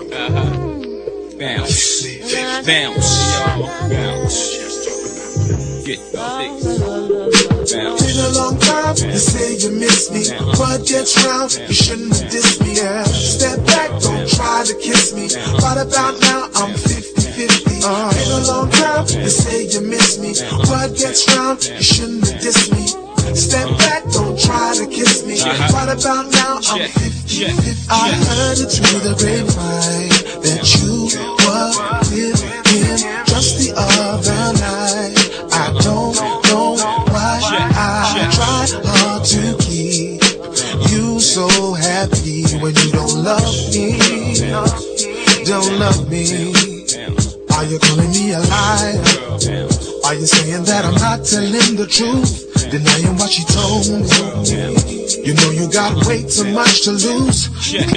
Bounce, bounce, y'all, bounce. Get this. Bounce. Been a long time, you say you miss me. What gets round, you shouldn't have dissed me. Yeah. Step back, don't try to kiss me. Right about now, I'm 50-50. Been a long time, you say you miss me. What gets round, you shouldn't have dissed me. Step back, don't try to kiss me. Right about now, I'm 50-50. I heard it through the grapevine that you were with him just the other night. I don't know why I try hard to keep you so happy when you don't love me. Don't love me. Are you calling me a liar? Are you saying that I'm not telling the truth? Denying what she told me. You know you got way too much to lose.